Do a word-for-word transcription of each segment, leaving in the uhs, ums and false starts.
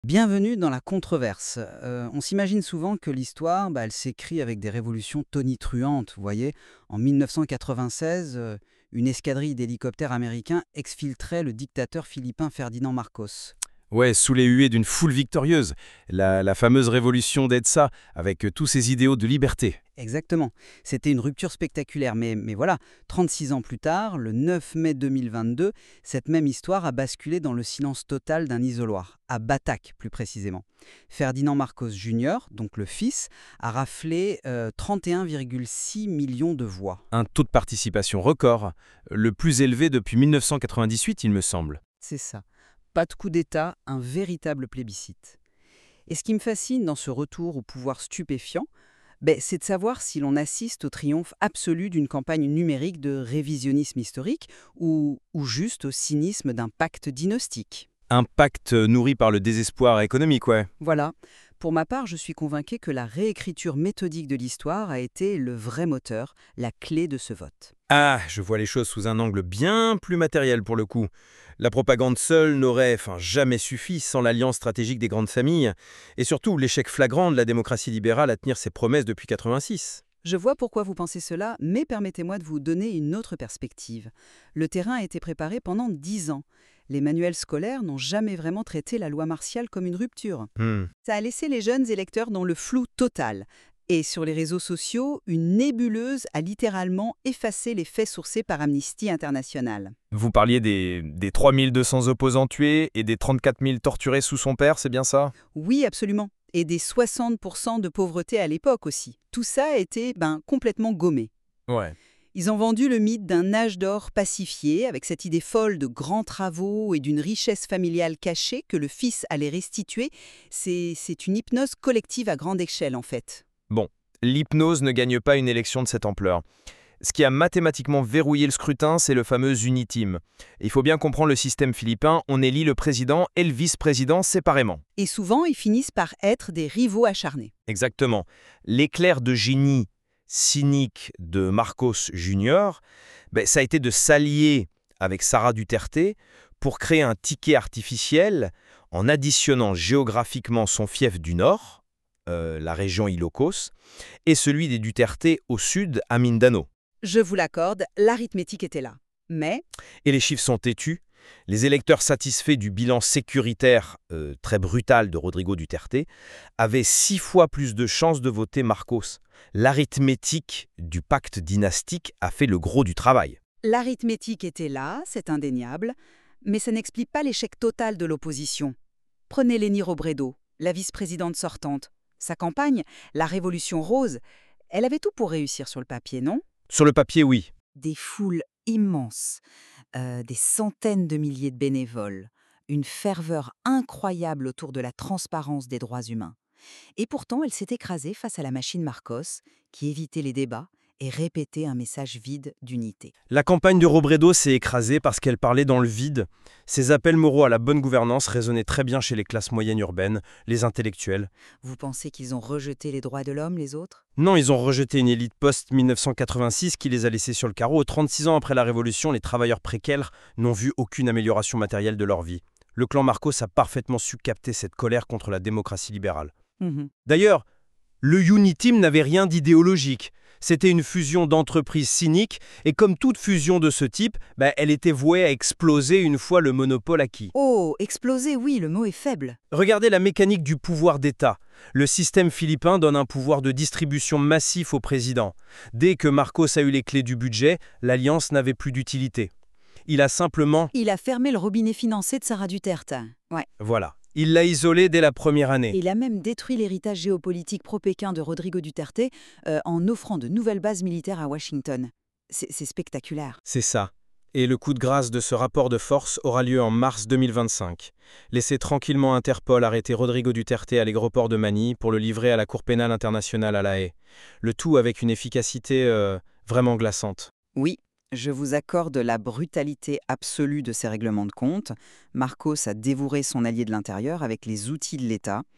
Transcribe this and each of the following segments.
Bienvenue dans la controverse. Euh, on s'imagine souvent que l'histoire, bah, elle s'écrit avec des révolutions tonitruantes. Vous voyez, en mille neuf cent quatre-vingt-seize, euh, une escadrille d'hélicoptères américains exfiltrait le dictateur philippin Ferdinand Marcos. Ouais, sous les huées d'une foule victorieuse, la, la fameuse révolution d'Edsa, avec euh, tous ses idéaux de liberté. Exactement. C'était une rupture spectaculaire. Mais, mais voilà, trente-six ans plus tard, le neuf mai deux mille vingt-deux, cette même histoire a basculé dans le silence total d'un isoloir, à Batak plus précisément. Ferdinand Marcos junior, donc le fils, a raflé euh, trente et un virgule six millions de voix. Un taux de participation record, le plus élevé depuis mille neuf cent quatre-vingt-dix-huit, il me semble. C'est ça. Pas de coup d'État, un véritable plébiscite. Et ce qui me fascine dans ce retour au pouvoir stupéfiant, ben, c'est de savoir si l'on assiste au triomphe absolu d'une campagne numérique de révisionnisme historique ou, ou juste au cynisme d'un pacte dynastique. Un pacte nourri par le désespoir économique, ouais. Voilà. Pour ma part, je suis convaincu que la réécriture méthodique de l'histoire a été le vrai moteur, la clé de ce vote. Ah, je vois les choses sous un angle bien plus matériel pour le coup. La propagande seule n'aurait enfin, jamais suffi sans l'alliance stratégique des grandes familles, et surtout l'échec flagrant de la démocratie libérale à tenir ses promesses depuis quatre-vingt-six. Je vois pourquoi vous pensez cela, mais permettez-moi de vous donner une autre perspective. Le terrain a été préparé pendant dix ans. Les manuels scolaires n'ont jamais vraiment traité la loi martiale comme une rupture. Hmm. Ça a laissé les jeunes électeurs dans le flou total. Et sur les réseaux sociaux, une nébuleuse a littéralement effacé les faits sourcés par Amnesty International. Vous parliez des, des trois mille deux cents opposants tués et des trente-quatre mille torturés sous son père, c'est bien ça? Oui, absolument. Et des soixante pour cent de pauvreté à l'époque aussi. Tout ça a été ben, complètement gommé. Ouais. Ils ont vendu le mythe d'un âge d'or pacifié, avec cette idée folle de grands travaux et d'une richesse familiale cachée que le fils allait restituer. C'est, c'est une hypnose collective à grande échelle, en fait. Bon, l'hypnose ne gagne pas une élection de cette ampleur. Ce qui a mathématiquement verrouillé le scrutin, c'est le fameux Uniteam. Il faut bien comprendre le système philippin, on élit le président et le vice-président séparément. Et souvent, ils finissent par être des rivaux acharnés. Exactement. L'éclair de génie cynique de Marcos junior, ben, ça a été de s'allier avec Sara Duterte pour créer un ticket artificiel en additionnant géographiquement son fief du nord, euh, la région Ilocos, et celui des Duterte au sud, à Mindanao. Je vous l'accorde, l'arithmétique était là. Mais Et les chiffres sont têtus. Les électeurs satisfaits du bilan sécuritaire euh, très brutal de Rodrigo Duterte avaient six fois plus de chances de voter Marcos. L'arithmétique du pacte dynastique a fait le gros du travail. l'arithmétique était là, c'est indéniable, mais ça n'explique pas l'échec total de l'opposition. Prenez Leni Robredo, la vice-présidente sortante. Sa campagne, la Révolution rose, elle avait tout pour réussir sur le papier, non? Sur le papier, oui. Des foules immenses, euh, des centaines de milliers de bénévoles, une ferveur incroyable autour de la transparence des droits humains. Et pourtant, elle s'est écrasée face à la machine Marcos, qui évitait les débats et répétait un message vide d'unité. La campagne de Robredo s'est écrasée parce qu'elle parlait dans le vide. Ses appels moraux à la bonne gouvernance résonnaient très bien chez les classes moyennes urbaines, les intellectuels. Vous pensez qu'ils ont rejeté les droits de l'homme, les autres? Non, ils ont rejeté une élite post-mille neuf cent quatre-vingt-six qui les a laissés sur le carreau. trente-six ans après la Révolution, les travailleurs précaires n'ont vu aucune amélioration matérielle de leur vie. Le clan Marcos a parfaitement su capter cette colère contre la démocratie libérale. Mhm. D'ailleurs, le Uniteam n'avait rien d'idéologique. C'était une fusion d'entreprises cyniques, et comme toute fusion de ce type, bah, elle était vouée à exploser une fois le monopole acquis. Oh, exploser, oui, le mot est faible. Regardez la mécanique du pouvoir d'État. Le système philippin donne un pouvoir de distribution massif au président. Dès que Marcos a eu les clés du budget, l'alliance n'avait plus d'utilité. Il a simplement... Il a fermé le robinet financier de Sara Duterte. Ouais. Voilà. Il l'a isolé dès la première année. Il a même détruit l'héritage géopolitique pro-Pékin de Rodrigo Duterte euh, en offrant de nouvelles bases militaires à Washington. C'est c'est spectaculaire. C'est ça. Et le coup de grâce de ce rapport de force aura lieu en mars deux mille vingt-cinq. Laissez tranquillement Interpol arrêter Rodrigo Duterte à l'aéroport de Manille pour le livrer à la Cour pénale internationale à La Haye. Le tout avec une efficacité euh, vraiment glaçante. Oui, je vous accorde la brutalité absolue de ces règlements de compte. Marcos a dévoré son allié de l'intérieur avec les outils de l'État.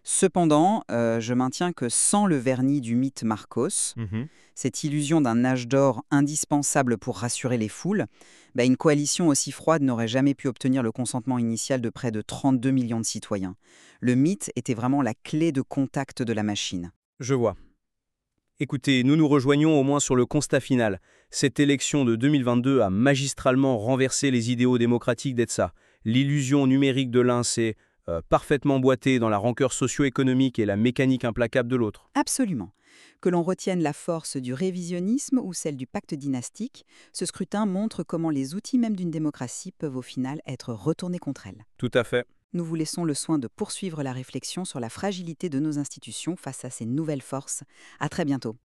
Cependant, euh, je maintiens que sans le vernis du mythe Marcos, Mhm. cette illusion d'un âge d'or indispensable pour rassurer les foules, bah, une coalition aussi froide n'aurait jamais pu obtenir le consentement initial de près de trente-deux millions de citoyens. Le mythe était vraiment la clé de contact de la machine. Je vois. Écoutez, nous nous rejoignons au moins sur le constat final. Cette élection de deux mille vingt-deux a magistralement renversé les idéaux démocratiques d'E T S A. L'illusion numérique de l'un s'est euh, parfaitement boitée dans la rancœur socio-économique et la mécanique implacable de l'autre. Absolument. Que l'on retienne la force du révisionnisme ou celle du pacte dynastique, ce scrutin montre comment les outils même d'une démocratie peuvent au final être retournés contre elle. Tout à fait. Nous vous laissons le soin de poursuivre la réflexion sur la fragilité de nos institutions face à ces nouvelles forces. À très bientôt.